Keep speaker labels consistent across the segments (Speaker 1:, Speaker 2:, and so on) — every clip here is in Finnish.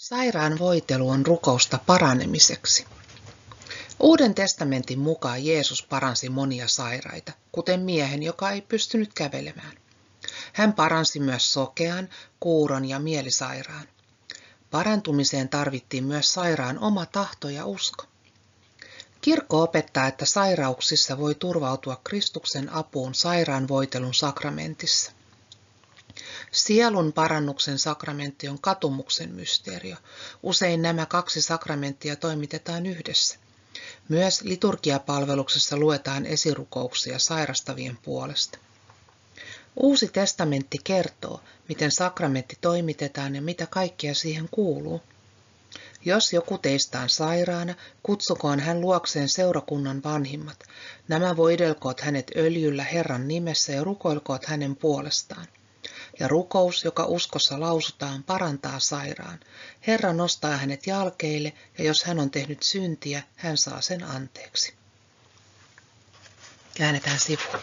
Speaker 1: Sairaanvoitelu on rukousta paranemiseksi. Uuden testamentin mukaan Jeesus paransi monia sairaita, kuten miehen, joka ei pystynyt kävelemään. Hän paransi myös sokean, kuuron ja mielisairaan. Parantumiseen tarvittiin myös sairaan oma tahto ja usko. Kirkko opettaa, että sairauksissa voi turvautua Kristuksen apuun sairaanvoitelun sakramentissa. Sielun parannuksen sakramentti on katumuksen mysteerio. Usein nämä kaksi sakramenttia toimitetaan yhdessä. Myös liturgiapalveluksessa luetaan esirukouksia sairastavien puolesta. Uusi testamentti kertoo, miten sakramentti toimitetaan ja mitä kaikkea siihen kuuluu. Jos joku teistä on sairaana, kutsukoon hän luokseen seurakunnan vanhimmat. Nämä voidelkoot hänet öljyllä Herran nimessä ja rukoilkoot hänen puolestaan. Ja rukous, joka uskossa lausutaan, parantaa sairaan. Herra nostaa hänet jalkeille, ja jos hän on tehnyt syntiä, hän saa sen anteeksi. Käännetään sivuun.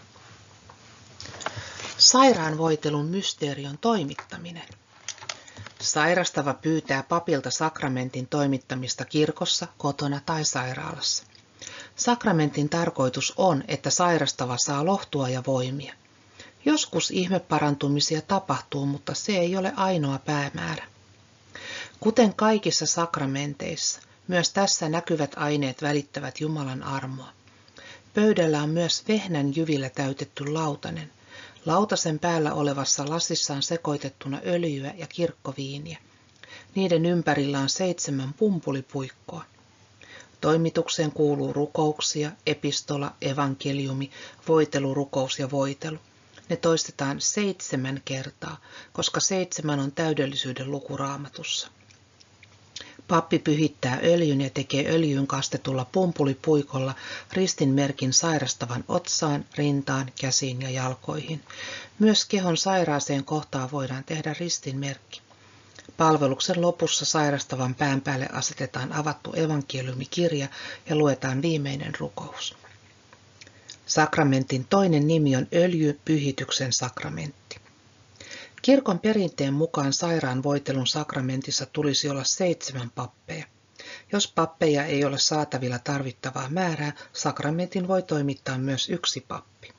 Speaker 1: Sairaanvoitelun mysteerion toimittaminen. Sairastava pyytää papilta sakramentin toimittamista kirkossa, kotona tai sairaalassa. Sakramentin tarkoitus on, että sairastava saa lohtua ja voimia. Joskus ihmeparantumisia tapahtuu, mutta se ei ole ainoa päämäärä. Kuten kaikissa sakramenteissa, myös tässä näkyvät aineet välittävät Jumalan armoa. Pöydällä on myös vehnän jyvillä täytetty lautanen. Lautasen päällä olevassa lasissa on sekoitettuna öljyä ja kirkkoviiniä. Niiden ympärillä on 7 pumpulipuikkoa. Toimitukseen kuuluu rukouksia, epistola, evankeliumi, voitelurukous ja voitelu. Ne toistetaan 7 kertaa, koska 7 on täydellisyyden luku Raamatussa. Pappi pyhittää öljyn ja tekee öljyyn kastetulla pumpulipuikolla ristinmerkin sairastavan otsaan, rintaan, käsiin ja jalkoihin. Myös kehon sairaaseen kohtaan voidaan tehdä ristinmerkki. Palveluksen lopussa sairastavan pään päälle asetetaan avattu evankeliumikirja ja luetaan viimeinen rukous. Sakramentin toinen nimi on öljypyhityksen sakramentti. Kirkon perinteen mukaan sairaanvoitelun sakramentissa tulisi olla 7 pappeja. Jos pappeja ei ole saatavilla tarvittavaa määrää, sakramentin voi toimittaa myös 1 pappi.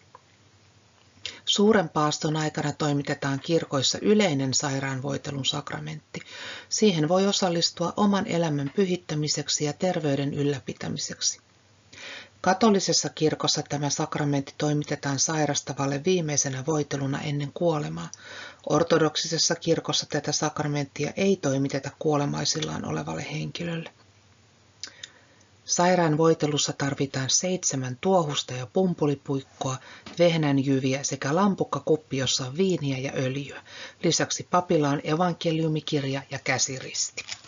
Speaker 1: Suuren paaston aikana toimitetaan kirkoissa yleinen sairaanvoitelun sakramentti. Siihen voi osallistua oman elämän pyhittämiseksi ja terveyden ylläpitämiseksi. Katolisessa kirkossa tämä sakramentti toimitetaan sairastavalle viimeisenä voiteluna ennen kuolemaa. Ortodoksisessa kirkossa tätä sakramenttia ei toimiteta kuolemaisillaan olevalle henkilölle. Sairaanvoitelussa tarvitaan 7 tuohusta ja pumpulipuikkoa, vehnänjyviä sekä lampukkakuppi, jossa on viiniä ja öljyä. Lisäksi papilla on evankeliumikirja ja käsiristi.